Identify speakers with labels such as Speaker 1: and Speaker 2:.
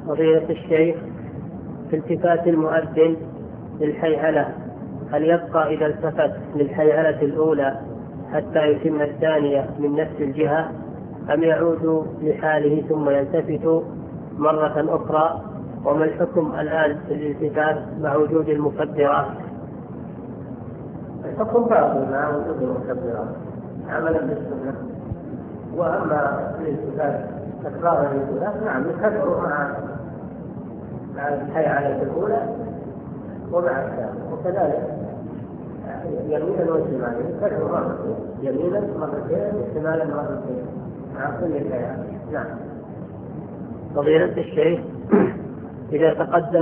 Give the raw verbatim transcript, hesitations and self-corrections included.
Speaker 1: فضيلة الشيخ، في التفات المؤذن للحيعلة هل يبقى إذا التفت للحيعلة الأولى حتى يتم الثانية من نفس الجهة، أم يعود لحاله ثم يلتفت مرة أخرى؟ وما الحكم الآن في الالتفات مع وجود المكبرات؟
Speaker 2: الحكم باطل مع وجود المكبرات عملا بالسنة. وأما الالتفات تكرارا للصلاة نعم يكبر مع مع الحيعلة الأولى ومع الثانية، وكذلك يمينا وشمالا يكبر مرتين، يمينا مرتين وشمالا مرتين مع كل الحيعلة. نعم.
Speaker 1: فضيلة الشيخ، إذا تقدم